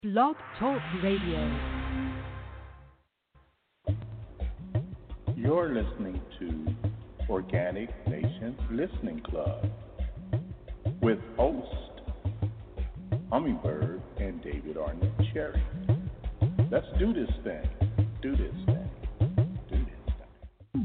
Blog Talk Radio. You're listening to Organic Nation Listening Club with host Hummingbird and David Arnett Cherry. Let's do this thing. Do this thing. Do this thing.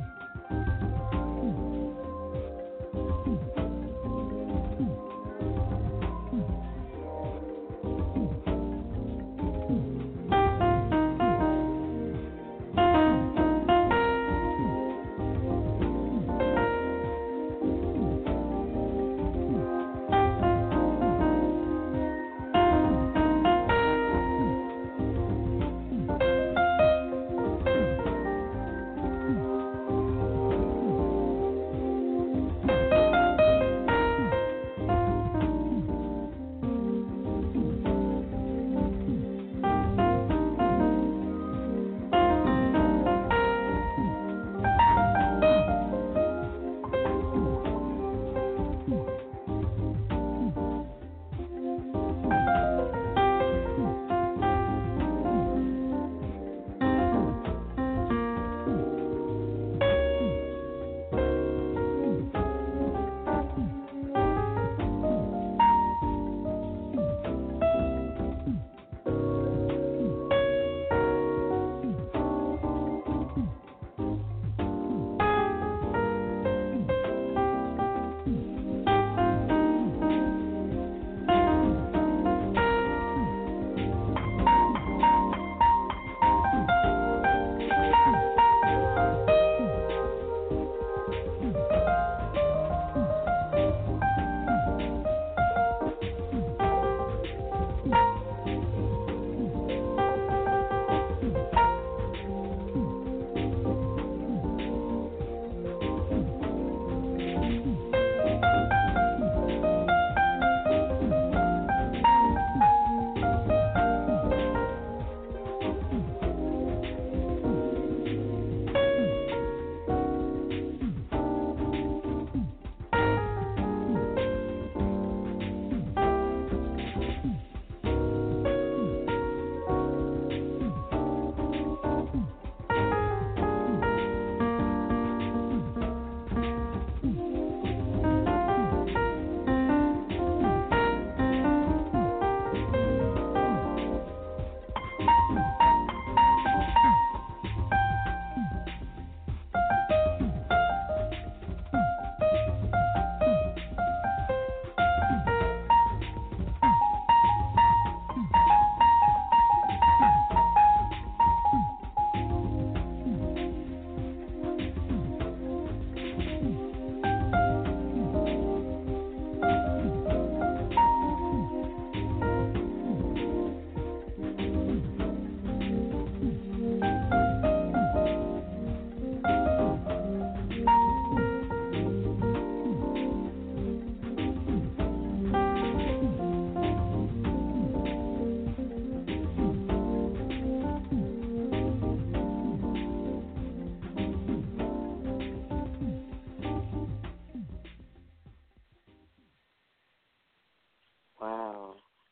Wow,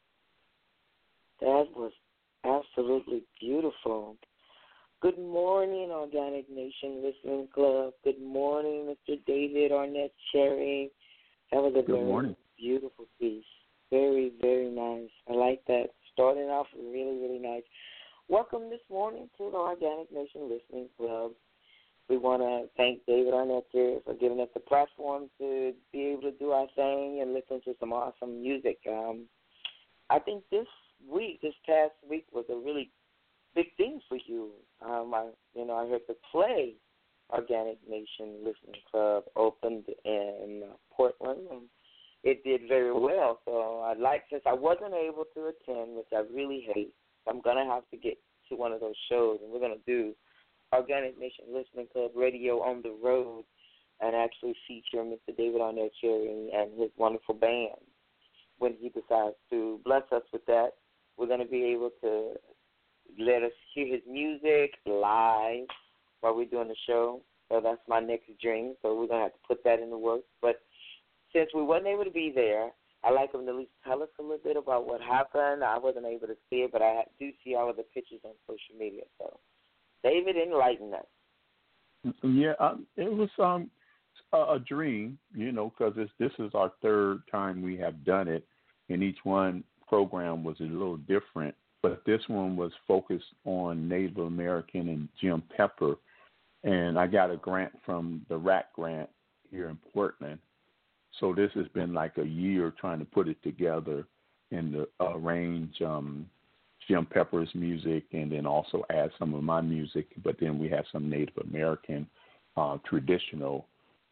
that was absolutely beautiful. Good morning, Organic Nation Listening Club. Good morning, Mr. David Arnett Cherry. That was a Good morning. beautiful piece. Very, very nice. I like that. Starting off really, really nice. Welcome this morning to the Organic Nation Listening Club. We want to thank David Arnett Cherry for giving us the platform to be able to do our thing and listen to some awesome music. I think this past week was a really big thing for you. I heard the Play Organic Nation Listening Club opened in Portland, and it did very well. So since I wasn't able to attend, which I really hate, I'm going to have to get to one of those shows, and we're going to do Organic Nation Listening Club Radio on the road and actually feature Mr. David Arnett Cherry and his wonderful band when he decides to bless us with that. We're going to be able to let us hear his music live while we're doing the show. So that's my next dream. So we're going to have to put that in the works. But since we wasn't able to be there, I like him to at least tell us a little bit about what happened. I wasn't able to see it, but I do see all of the pictures on social media. So, David, enlighten us. Yeah, it was a dream, because this is our third time we have done it, and each one program was a little different. But this one was focused on Native American and Jim Pepper, and I got a grant from the RAC grant here in Portland. So this has been like a year trying to put it together and to arrange Jim Pepper's music and then also add some of my music. But then we have some Native American traditional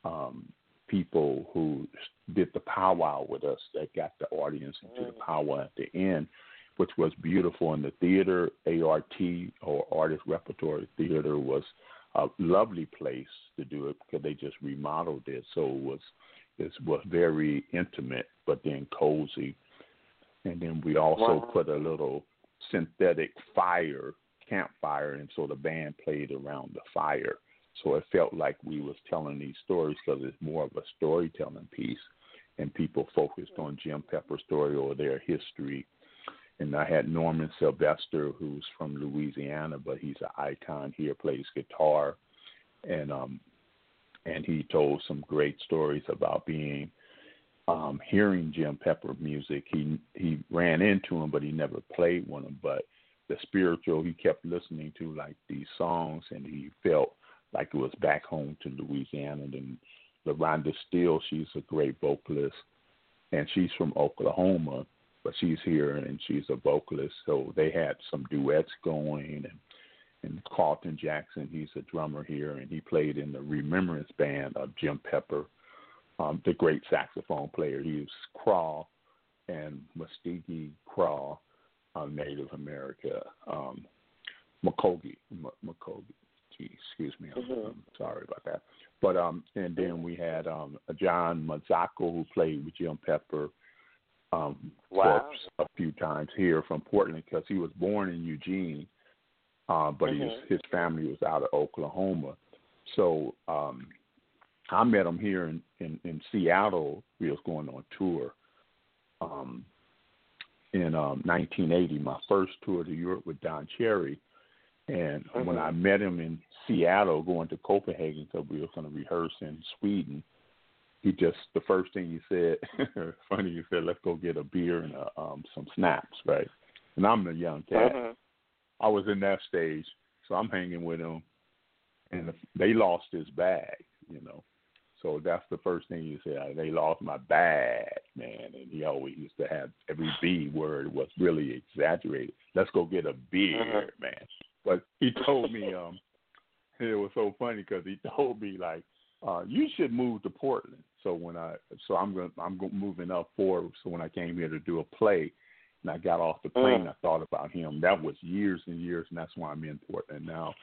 people who did the powwow with us that got the audience into the powwow at the end, which was beautiful. And the theater, ART, or Artist Repertory Theater, was a lovely place to do it because they just remodeled it. So it was very intimate, but then cozy. And then we also put a little synthetic campfire, and so the band played around the fire. So it felt like we was telling these stories because it's more of a storytelling piece, and people focused on Jim Pepper's story or their history. And I had Norman Sylvester, who's from Louisiana, but he's an icon here, plays guitar, and he told some great stories about being hearing Jim Pepper music. He ran into him, but he never played with him. But the spiritual, he kept listening to like these songs, and he felt like it was back home to Louisiana. And then LaRonda Steele, she's a great vocalist, and she's from Oklahoma, but she's here and she's a vocalist. So they had some duets going, and Carlton Jackson, he's a drummer here, and he played in the Remembrance Band of Jim Pepper, the great saxophone player. He was Craw and Muskogee Craw, Native America, Muskogee. Excuse me, I'm sorry about that. But and then we had John Mazzocco, who played with Jim Pepper for a few times here from Portland because he was born in Eugene, but his family was out of Oklahoma. So I met him here in Seattle. We was going on tour in 1980, my first tour to Europe with Don Cherry. And when I met him in Seattle, going to Copenhagen because we were going to rehearse in Sweden, the first thing he said, funny, he said, let's go get a beer and some snaps, right? And I'm a young cat. I was in that stage, so I'm hanging with him, and they lost his bag, So that's the first thing he said. They lost my bag, man. And he always used to have every B word was really exaggerated. Let's go get a beer, man. But he told me, it was so funny because he told me like, you should move to Portland. So I'm moving up forward. So when I came here to do a play, and I got off the plane, I thought about him. That was years and years, and that's why I'm in Portland now.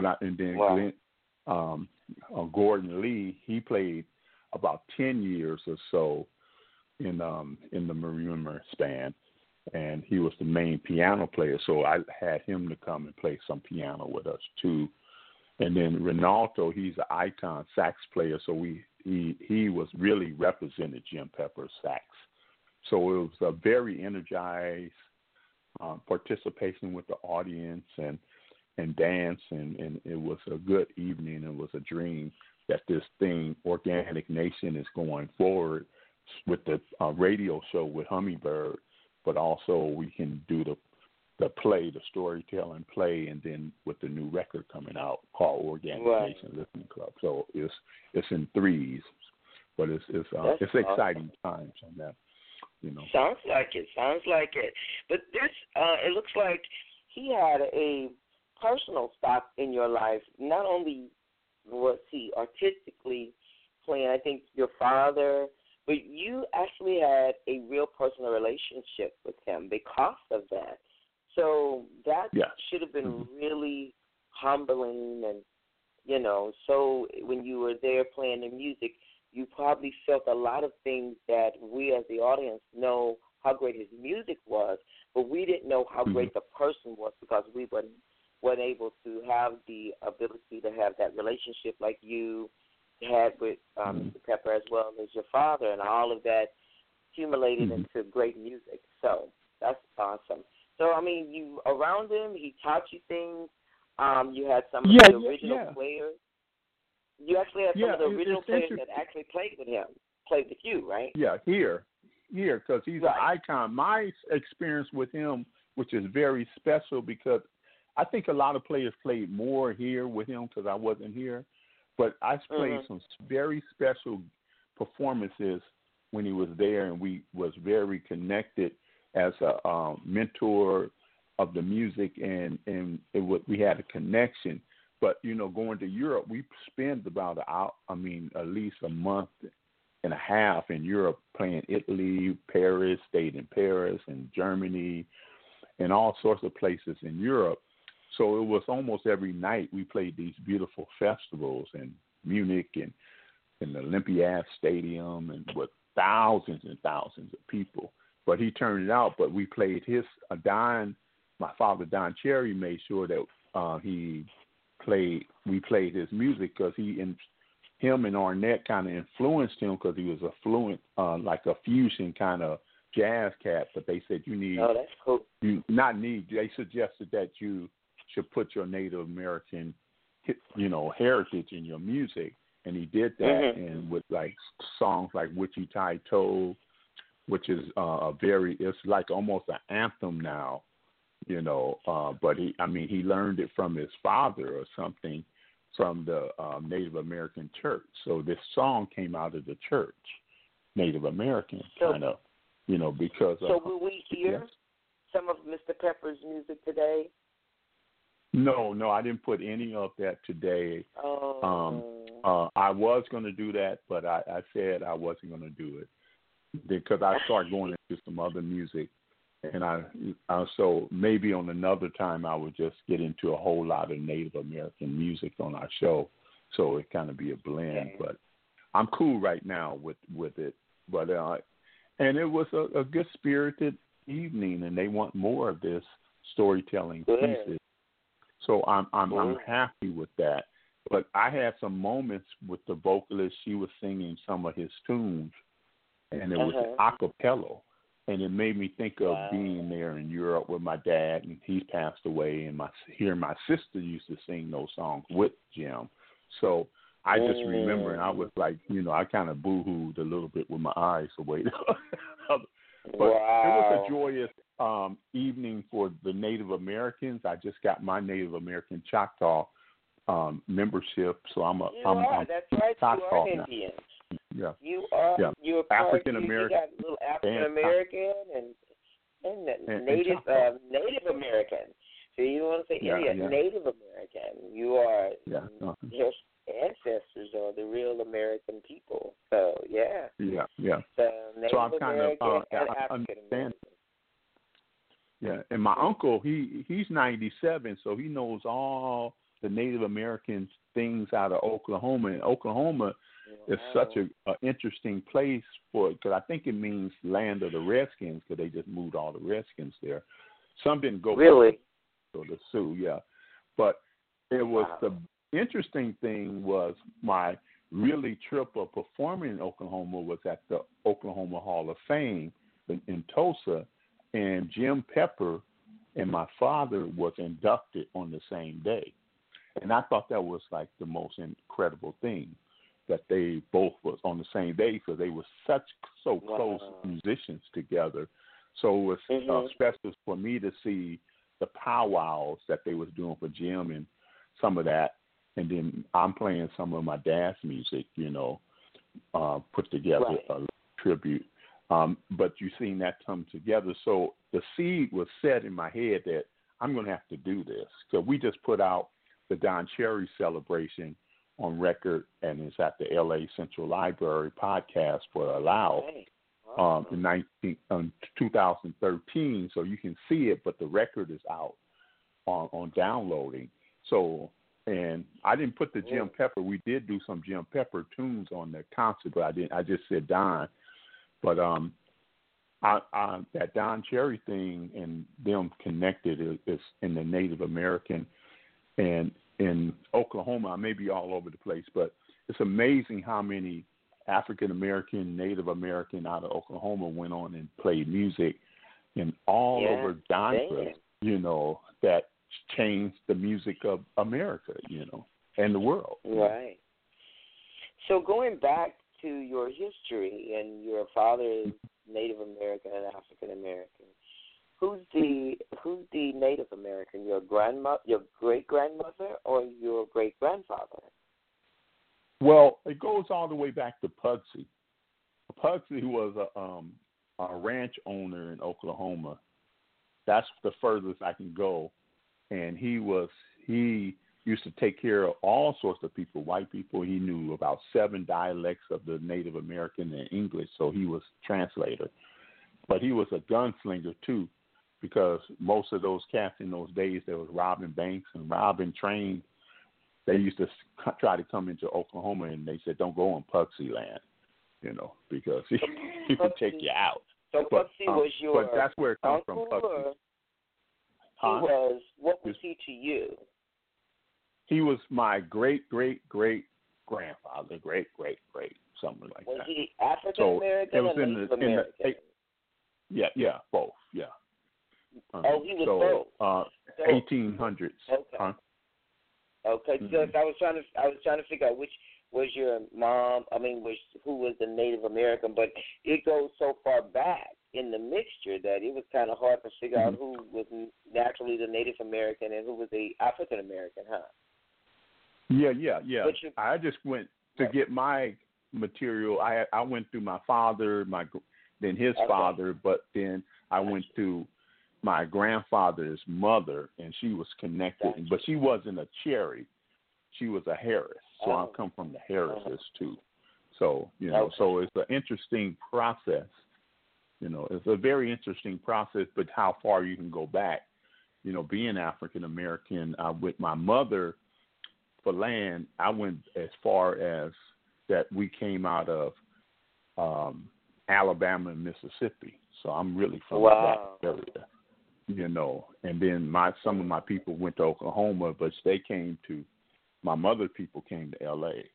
Gordon Lee, he played about 10 years or so in the Remembrance Band, and he was the main piano player. So I had him to come and play some piano with us too. And then Ronaldo, he's an icon sax player, so he was really represented Jim Pepper's sax. So it was a very energized participation with the audience and dance, and it was a good evening. It was a dream that this thing, Organic Nation, is going forward with the radio show with Hummingbird, but also we can do the play, the storytelling play, and then with the new record coming out called Organic Nation Listening Club. So it's in threes, but it's exciting times on that. Sounds like it. But this, it looks like he had a personal stop in your life. Not only was he artistically playing, I think your father, but you actually had a real personal relationship with him because of that. So that should have been really humbling, and so when you were there playing the music, you probably felt a lot of things that we as the audience know how great his music was, but we didn't know how great the person was because we weren't able to have the ability to have that relationship like you had with Mr. Pepper as well as your father, and all of that accumulated into great music. So that's awesome. So, I mean, you around him, he taught you things. You had some of the original players. You actually had some of the original players that actually played with you, right? Yeah, here, because he's an icon. My experience with him, which is very special, because I think a lot of players played more here with him because I wasn't here, but I played some very special performances when he was there, and we was very connected as a mentor of the music, and we had a connection. But, going to Europe, we spent about at least a month and a half in Europe playing Italy, Paris, stayed in Paris and Germany and all sorts of places in Europe. So it was almost every night we played these beautiful festivals in Munich and in the Olympiad Stadium and with thousands and thousands of people. But he turned it out, but we played my father, Don Cherry, made sure that we played his music because him and Ornette kind of influenced him because he was a fluent, like a fusion kind of jazz cat. But they said that's cool. They suggested that you should put your Native American, heritage in your music. And he did that, and with like songs like Wichita Toe, which is it's like almost an anthem now, but he learned it from his father or something from the Native American church. So this song came out of the church, Native American kind of, because. So will we hear some of Mr. Pepper's music today? No, I didn't put any of that today. I was going to do that, but I said I wasn't going to do it because I started going into some other music, and so maybe on another time I would just get into a whole lot of Native American music on our show, so it kind of be a blend. Okay. But I'm cool right now with it. But and it was a good spirited evening, and they want more of this storytelling pieces. So I'm happy with that. But I had some moments with the vocalist. She was singing some of his tunes, and it was a cappella. And it made me think of being there in Europe with my dad, and he's passed away, and my sister used to sing those songs with Jim. So I just remember, and I was like, I kind of boo-hooed a little bit with my eyes away. But it was a joyous evening for the Native Americans. I just got my Native American Choctaw membership, so that's right. Choctaw you are an Indian. Yeah. You are. Yeah. You're African American. You got a little African American and Native American. So you don't want to say Indian, Native American. You are. Yeah. Your ancestors are the real American people. So yeah. Yeah. So Native I'm kind American of and African American. Yeah, and my uncle, he's 97, so he knows all the Native American things out of Oklahoma. And Oklahoma is such an interesting place because I think it means land of the Redskins because they just moved all the Redskins there. Some didn't go really to the Sioux, yeah. But it was the interesting thing was my really trip of performing in Oklahoma was at the Oklahoma Hall of Fame in Tulsa. And Jim Pepper and my father was inducted on the same day. And I thought that was like the most incredible thing, that they both was on the same day because they were so close musicians together. So it was special for me to see the powwows that they was doing for Jim and some of that. And then I'm playing some of my dad's music, put together a tribute. But you've seen that come together. So the seed was set in my head that I'm going to have to do this. So we just put out the Don Cherry celebration on record, and it's at the LA Central Library podcast for Allow in 2013. So you can see it, but the record is out on downloading. So, and I didn't put the Jim Pepper. We did do some Jim Pepper tunes on the concert, but I didn't. I just said Don. But that Don Cherry thing and them connected is in the Native American and in Oklahoma. I may be all over the place, but it's amazing how many African American, Native American out of Oklahoma went on and played music in all over genres, that changed the music of America, and the world. Right. So going back to your history, and your father is Native American and African American. Who's the Native American? Your grandmother, your great grandmother, or your great grandfather? Well, it goes all the way back to Pudsey. Pudsey was a ranch owner in Oklahoma. That's the furthest I can go, and he used to take care of all sorts of people, white people. He knew about 7 dialects of the Native American and English, so he was translator. But he was a gunslinger too, because most of those cats in those days that was robbing banks and robbing trains, they used to try to come into Oklahoma, and they said, don't go on Pudsey land, because he would take you out. So Pudsey was your but that's where it comes uncle, from, Pudsey. What was he to you? He was my great-great-great grandfather, great, something like that. Was he African American or Native American? Yeah, both. Yeah. He was both. 1800s. Okay. Okay. Because I was trying to figure out which was your mom. Who was the Native American? But it goes so far back in the mixture that it was kind of hard to figure out who was naturally the Native American and who was the African American, huh? Yeah. I just went to get my material. I went through my father, then his father, but then I went to my grandfather's mother, and she was connected, but she wasn't a Cherry. She was a Harris. So I come from the Harrises too. So, so it's an interesting process. It's a very interesting process, but how far you can go back, being African American, with my mother for land, I went as far as that we came out of Alabama and Mississippi. So I'm really from that area, And then some of my people went to Oklahoma, but my mother people came to L.A.,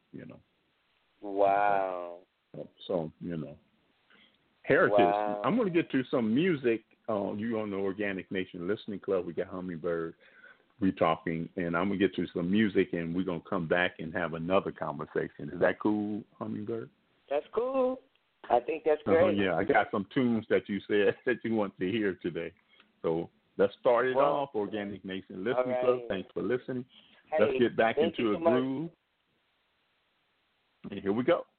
Wow. So, heritage. Wow. I'm going to get to some music. You on the Organic Nation Listening Club. We got Hummingbird. We talking, and I'm going to get to some music, and we're going to come back and have another conversation. Is that cool, Hummingbird? That's cool. I think that's great. Yeah, I got some tunes that you said that you want to hear today. So let's start it off, Organic Nation Listening Club. Thanks for listening. Hey, let's get back into a groove. And here we go.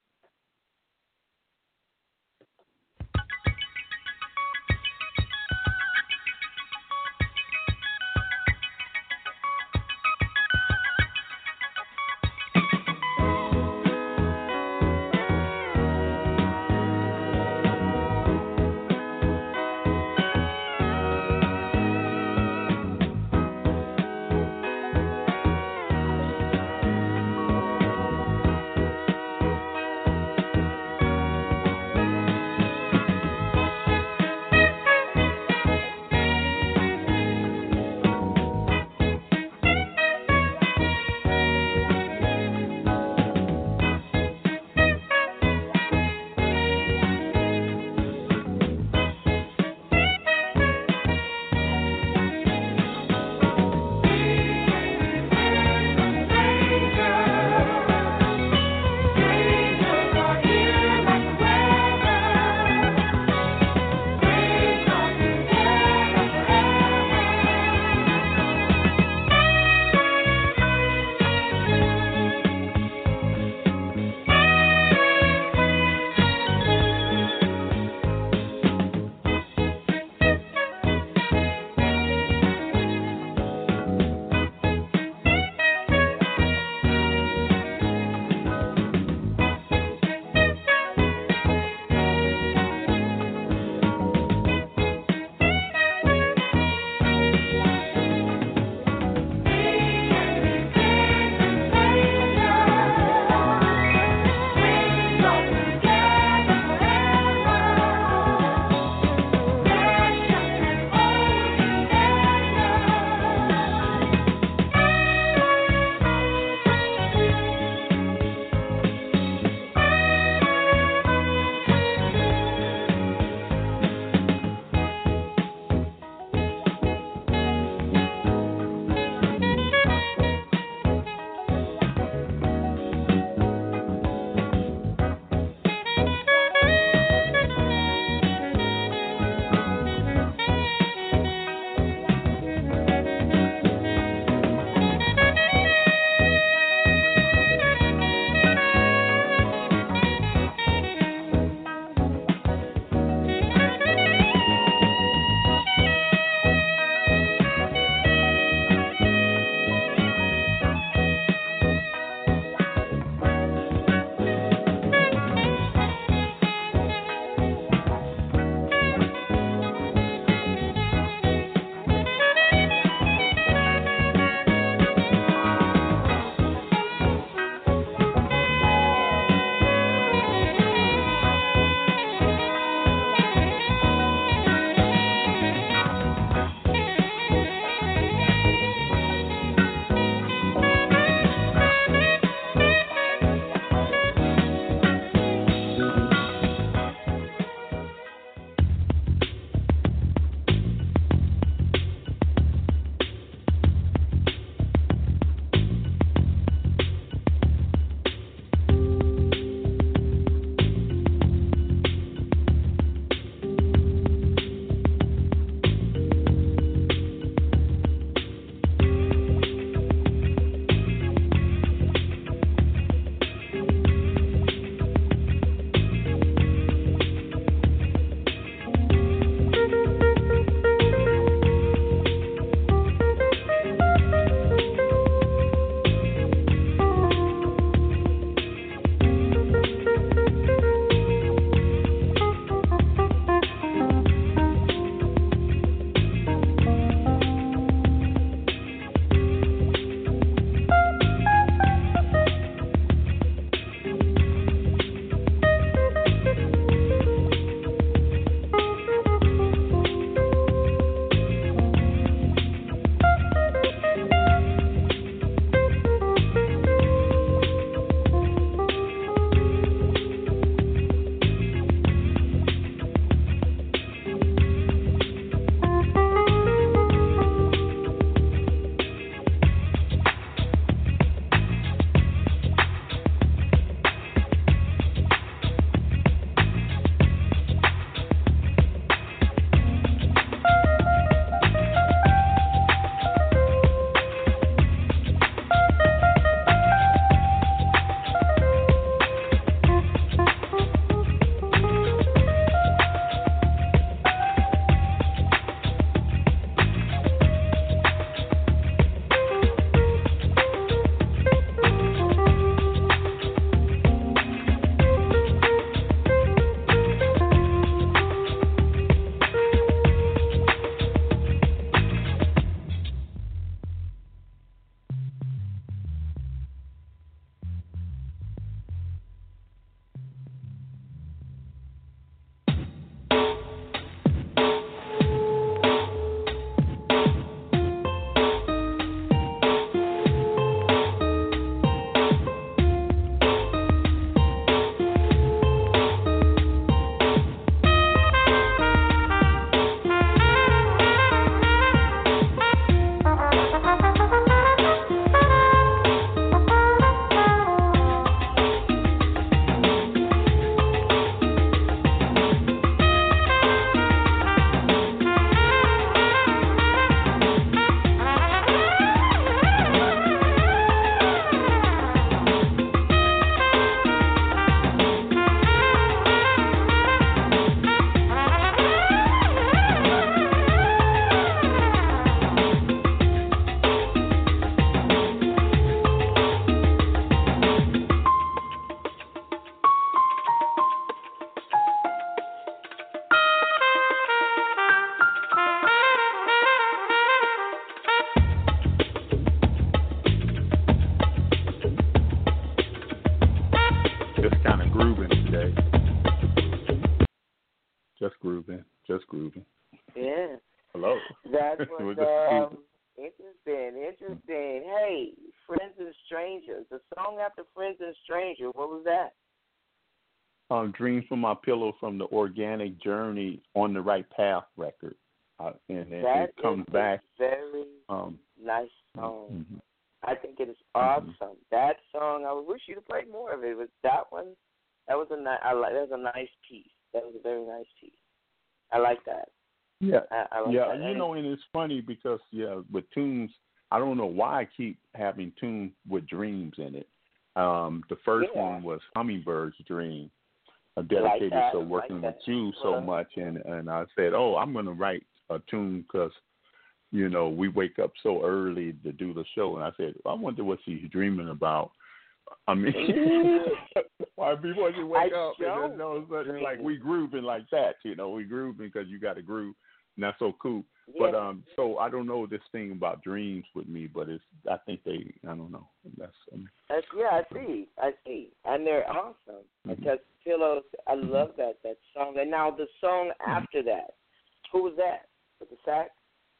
interesting. Hey, Friends and Strangers. The song after Friends and Strangers, what was that? Dreams from My Pillow from the Organic Journey On the Right Path record. And it comes back. Very nice song. Mm-hmm. I think it is awesome. Mm-hmm. That song, I wish you'd play more of it. But that one, that was a nice piece. That was a very nice piece. I like that. Yeah, I like yeah. that. You know, and it's funny because with tunes, I don't know why I keep having tunes with dreams in it. The first one was Hummingbird's Dream. Dedicated like to working with you so much, and I said, I'm going to write a tune because, you know, we wake up so early to do the show, and I said, I wonder what she's dreaming about. I mean, why before you wake up, and then all of a sudden, like we grooving like that, you know, we grooving because you got to groove, and that's so cool. Yeah. But so I don't know this thing about dreams with me, but I think I don't know. I see, and they're awesome because Pillows. I love that song. And now the song after that, who was that with the sax?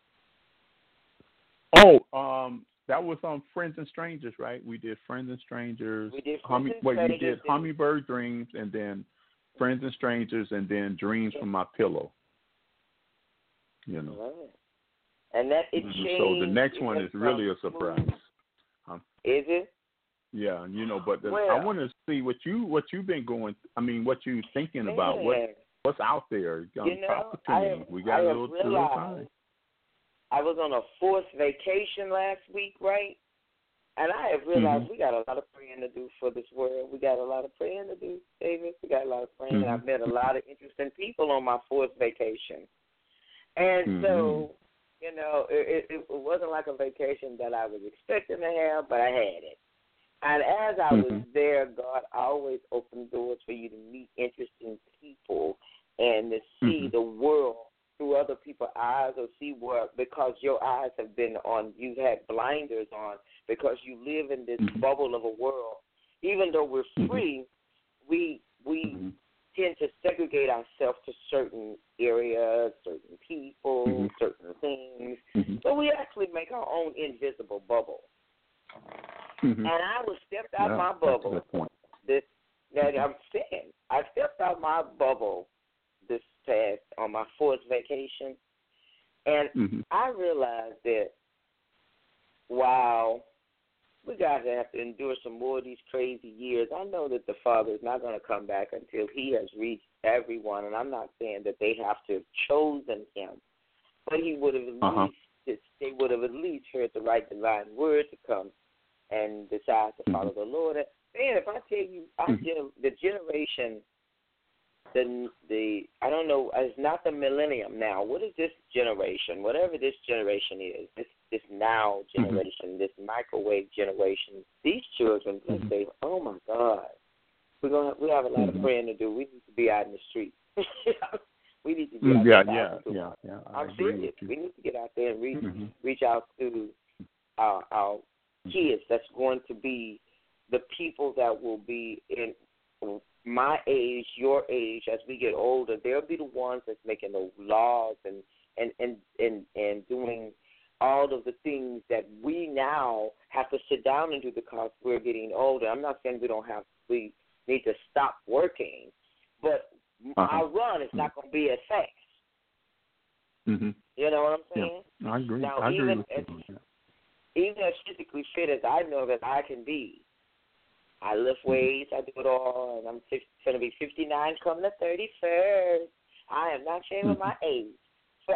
That was on Friends and Strangers, right? We did Friends and Strangers. We did you did Hummingbird Dreams, and then Friends and Strangers, and then Dreams from My Pillow. You know. Right. And that it changed. So the next one is really a surprise. Is it? Yeah, you know, but I want to see what you've been going. I mean, what you thinking about? What's out there? Talk to me. We got a little time. I was on a forced vacation last week, right? And I have realized we got a lot of praying to do for this world. We got a lot of praying to do, David. We got a lot of praying. And I've met a lot of interesting people on my forced vacation. And so, you know, it wasn't like a vacation that I was expecting to have, but I had it. And as I was there, God always opened doors for you to meet interesting people and to see the world through other people's eyes, or see because your eyes have been on, you've had blinders on because you live in this bubble of a world. Even though we're free, we tend to segregate ourselves to certain areas, certain people, certain things. So we actually make our own invisible bubble. And I was stepped out my bubble. I'm saying, I stepped out my bubble this past on my forced vacation, and I realized that, wow, we got to have to endure some more of these crazy years. I know that the Father is not going to come back until He has reached everyone, and I'm not saying that they have to have chosen Him, but He would have at least, they would have at least heard the right divine word to come and decide to follow the Lord. And man, if I tell you, the generation, I don't know, it's not the millennium now. What is this generation? Whatever this generation is, this now generation, this microwave generation, these children can say, oh my God, we have a lot of praying to do. We need to be out in the street. We need to get out there. I'm serious. We need to get out there and reach out to our kids. That's going to be the people that will be in my age, your age, as we get older. They'll be the ones that's making the laws and doing all of the things that we now have to sit down and do because we're getting older. I'm not saying we need to stop working, but our run is not going to be as fast. You know what I'm saying? Yeah, I agree. Now, I agree even as physically fit as I know that I can be, I lift weights, I do it all, and I'm going to be 59 coming the 31st. I am not shaming my age. So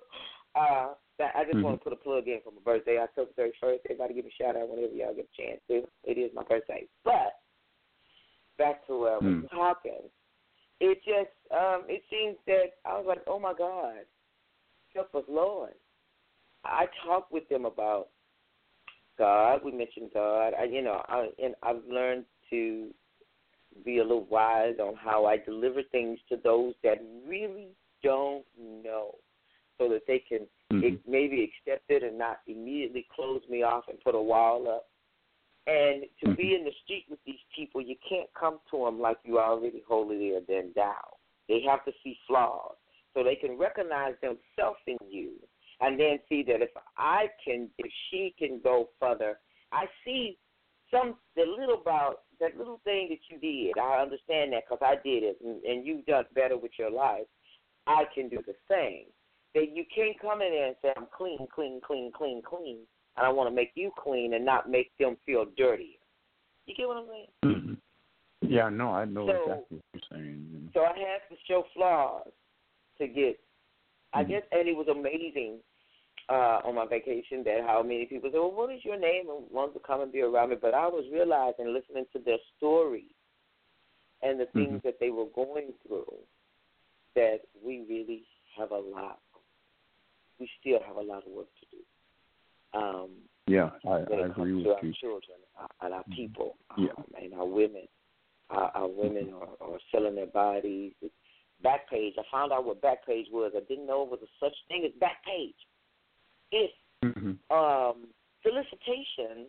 I just want to put a plug in for my birthday, October 31st. Everybody give me a shout-out whenever y'all get a chance to. It is my birthday. But back to where I was talking, it just it seems that I was like, oh, my God, help us, Lord. I talked with them about God. We mentioned God. I've learned to be a little wise on how I deliver things to those that really don't know, so that they can maybe accept it and not immediately close me off and put a wall up. And to be in the street with these people, you can't come to them like you already holier than thou. They have to see flaws so they can recognize themselves in you. and then see that if she can go further, I see that little thing that you did. I understand that because I did it, and you've done better with your life. I can do the same. That you can't come in there and say, I'm clean, and I want to make you clean and not make them feel dirtier. You get what I'm saying? Mm-hmm. Yeah, no, I know exactly what you're saying. You know. So I had to show flaws to get, I guess, and it was amazing on my vacation that how many people said, well, what is your name? And wanted to come and be around me. But I was realizing, listening to their stories and the things that they were going through, that we really have we still have a lot of work to do. Yeah, I agree with you. Our children and our people and our women. Our women are selling their bodies. Backpage. I found out what Backpage was. I didn't know it was a such thing as Backpage. It's solicitation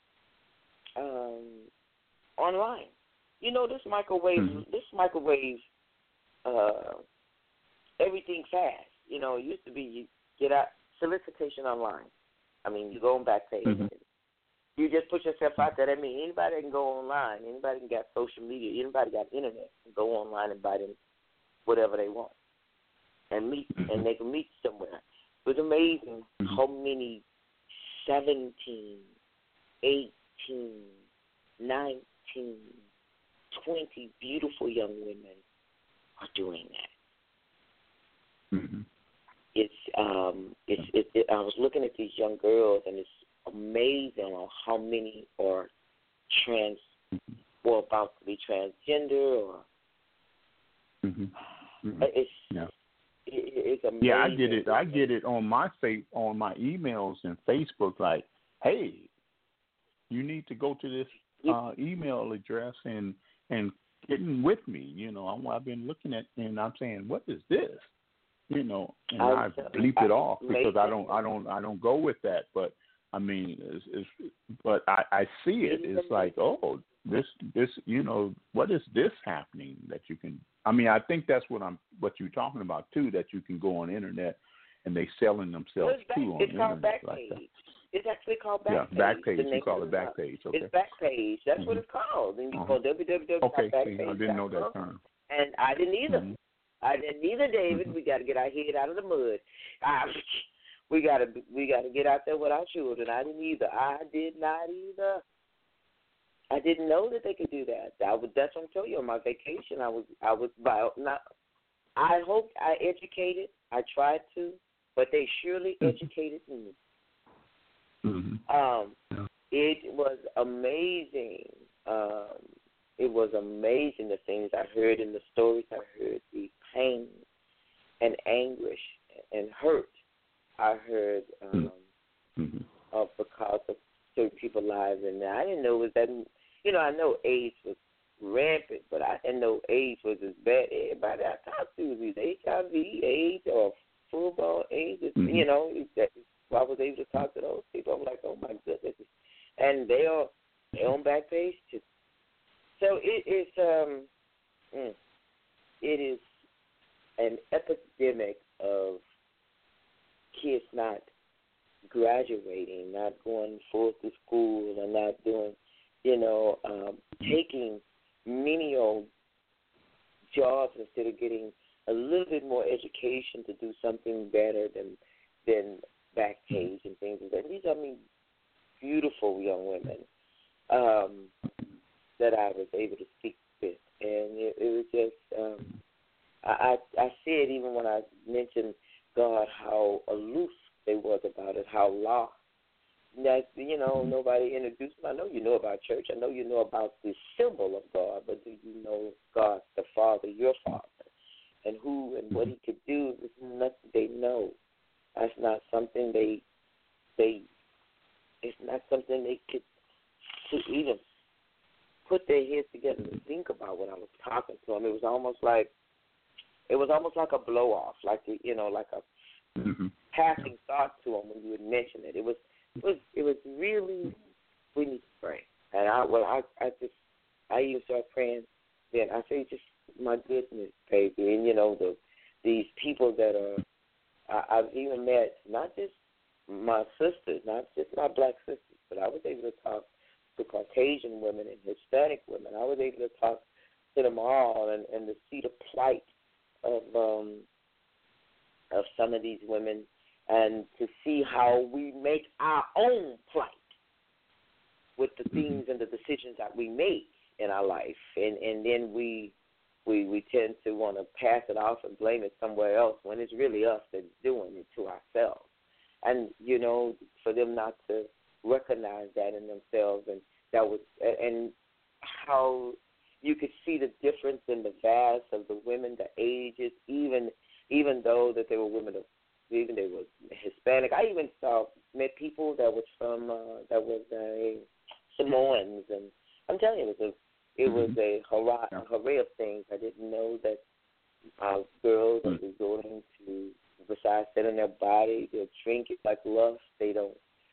online. You know, this microwave, everything fast. You know, it used to be you get out solicitation online. I mean, you go on Backpage. You just put yourself out there. That means anybody can go online. Anybody can get social media. Anybody got internet can go online and buy them whatever they want and meet, and they can meet somewhere. It was amazing how many 17, 18, 19, 20 beautiful young women are doing that. I was looking at these young girls, and it's amazing on how many are about to be transgender, or it's amazing. Yeah, I get it. I get it on my emails and Facebook. Like, hey, you need to go to this email address and get in with me. You know, I've been looking at, and I'm saying, what is this? You know, and I bleep it off because I don't go with that. But I mean, but I see it. It's like, oh, this, you know, what is this happening that you can? I mean, I think that's what you're talking about too. That you can go on the internet and they selling themselves too on the internet like that. It's actually called Backpage. Yeah, Backpage. You call it Backpage. Okay. It's Backpage. That's what it's called. And you go www.backpage.com. Okay, I didn't know that term. And I didn't either. I didn't either, David. We got to get our head out of the mud. We got to get out there with our children. I didn't either. I did not either. I didn't know that they could do that. That's what I'm telling you. On my vacation, I hoped I educated. I tried to, but they surely educated me. It was amazing. It was amazing the things I heard in the stories I heard, the pain and anguish and hurt I heard because of certain people's lives. And I didn't know it was that, you know, I know AIDS was rampant, but I didn't know AIDS was as bad. Everybody I talked to was either HIV, AIDS, or full-blown AIDS. You know, I was able to talk to those people. I'm like, oh, my goodness. And they're on Backpage too. So it is an epidemic of kids not graduating, not going forth to school, and not doing, you know, taking menial jobs instead of getting a little bit more education to do something better than Backpage and things like that. These are, beautiful young women that I was able to speak with, and it was just I see it even when I mentioned God, how aloof they was about it, how lost. That, you know, nobody introduced them. I know you know about church. I know you know about the symbol of God, but do you know God, the Father, your Father, and who and what He could do? It's nothing they know. That's not something it's not something they could even put their heads together and think about. When I was talking to them, it was almost like a blow off, like a passing thought to them when you would mention it. It was really, we need to pray. And I even started praying. Then I say, just my goodness, baby, and you know these people that are. even met not just my sisters, not just my black sisters, but I was able to talk to Caucasian women and Hispanic women. I was able to talk to them all and to see the plight of some of these women and to see how we make our own plight with the things and the decisions that we make in our life. And then we tend to want to pass it off and blame it somewhere else when it's really us that's doing it to ourselves. And, you know, for them not to recognize that in themselves, and that was, and how you could see the difference in the vast of the women, the ages, even though that they were women of, even they were Hispanic. I even met people that was from that was Samoans, and I'm telling you, it was a array of things. I didn't know that girls that were going to, besides setting their body, they'll drink it like lust. They don't.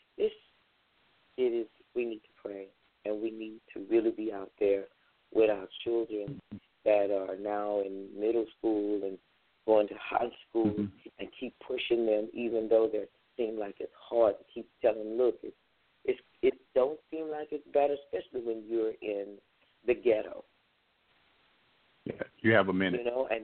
We need to pray, and we need to really be out there with our children that are now in middle school and going to high school, and keep pushing them, even though they seem like it's hard. To keep telling them, look, it don't seem like it's better, especially when you're in the ghetto. Yeah, you have a minute. You know, and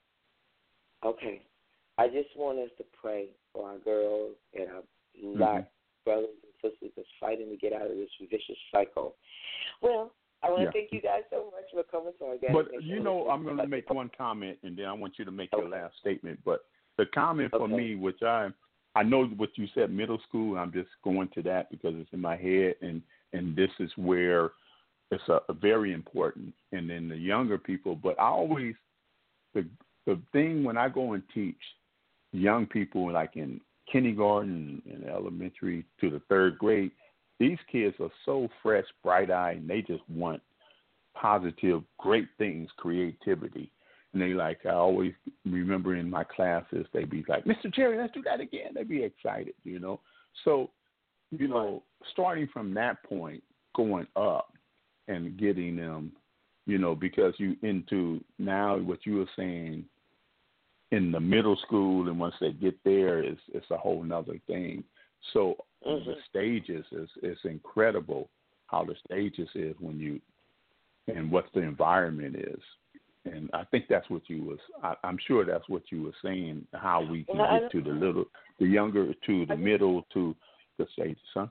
okay, I just want us to pray for our girls and our black brothers and sisters that's fighting to get out of this vicious cycle. Well, I want to thank you guys so much for coming to our guest. But, you know, I'm going to make one comment, and then I want you to make your last statement. But the comment for me, which I know what you said, middle school, I'm just going to that because it's in my head, and this is where it's a very important. And then the younger people, but I always, the thing when I go and teach young people, like in kindergarten and elementary to the third grade, these kids are so fresh, bright-eyed, and they just want positive, great things, creativity. And they like, I always remember in my classes, they'd be like, Mr. Jerry, let's do that again. They'd be excited, you know. So, you know, starting from that point, going up and getting them, you know, because you into now what you were saying in the middle school, and once they get there, it's a whole nother thing. So the stages is incredible how the stages is when you, and what the environment is. And I think that's what you was, I'm sure that's what you were saying, how we can get to the younger, to the middle, to the stages, huh?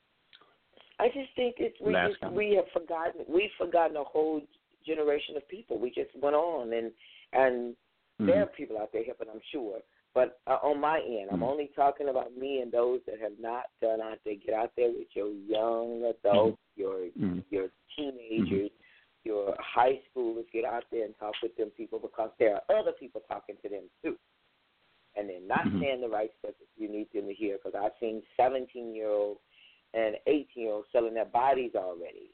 I just think we've forgotten a whole generation of people. We just went on, and there are people out there helping, I'm sure. But on my end, I'm only talking about me and those that have not done out there. Get out there with your young adults, your teenagers, your high schoolers. Get out there and talk with them people, because there are other people talking to them too. And they're not saying the right stuff that you need them to hear, because I've seen 17-year-olds and 18-year-olds selling their bodies already.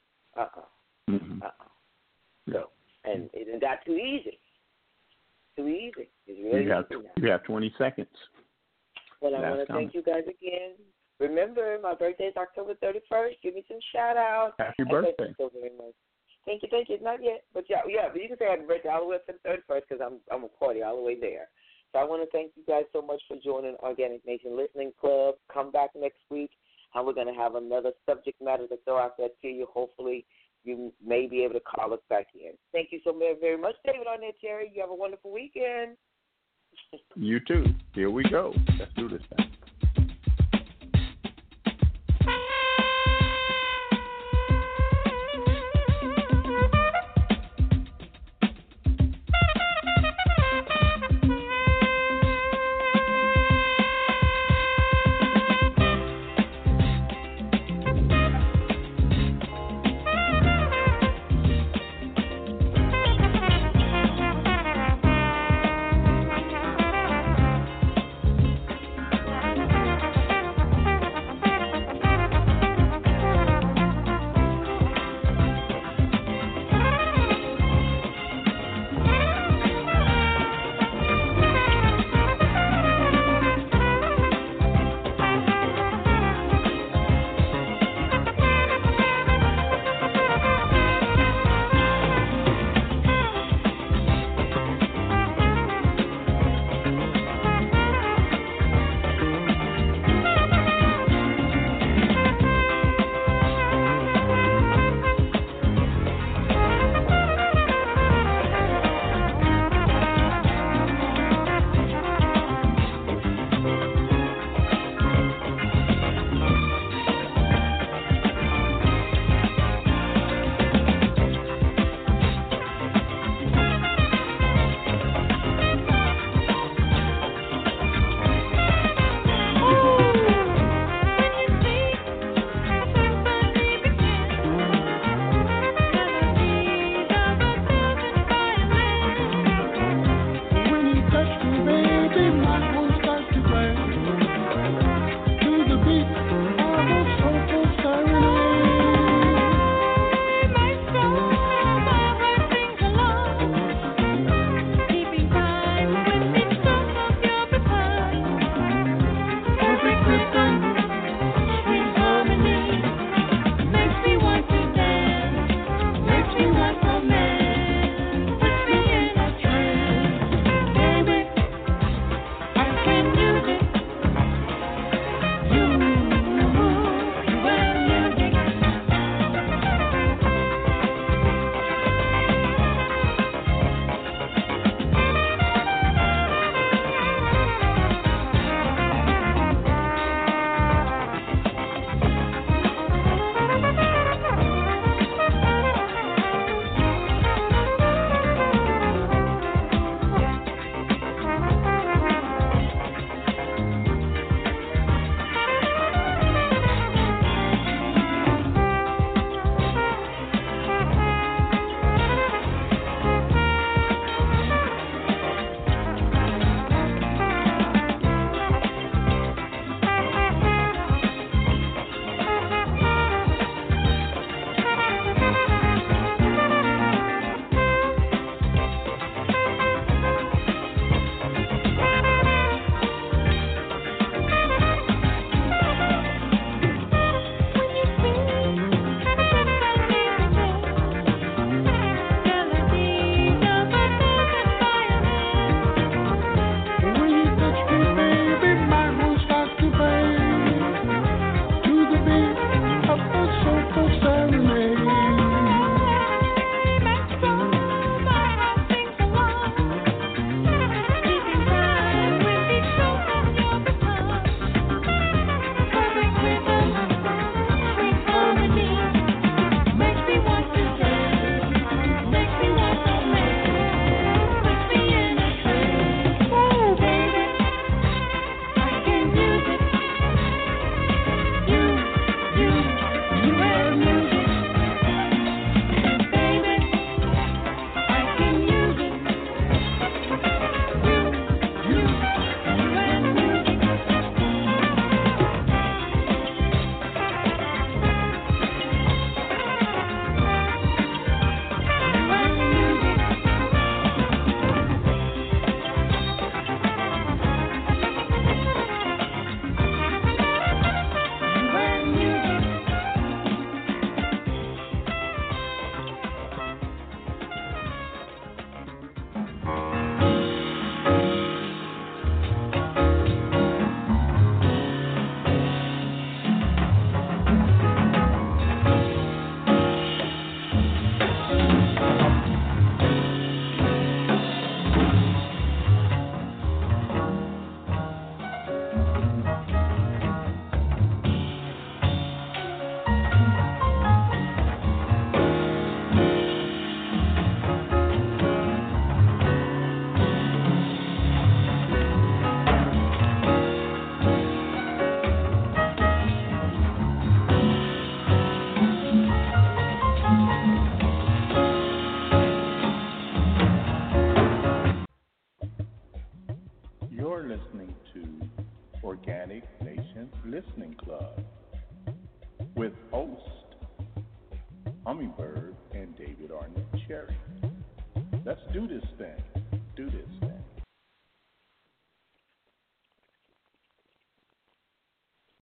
So, and it got too easy. Too easy. It's really you have 20 seconds. Well, I want to thank you guys again. Remember, my birthday is October 31st. Give me some shout-outs. Happy birthday. Thank you so very much. Thank you. Not yet. But, but you can say happy birthday all the way up to the 31st, because I'm recording all the way there. So I want to thank you guys so much for joining Organic Nation Listening Club. Come back next week, and we're going to have another subject matter to throw out there to you. Hopefully, you may be able to call us back in. Thank you so very, very much, David Arnett Terry. You have a wonderful weekend. You too. Here we go. Let's do this thing. You're listening to Organic Nation Listening Club with host Hummingbird and David Arnett Cherry. Let's do this thing.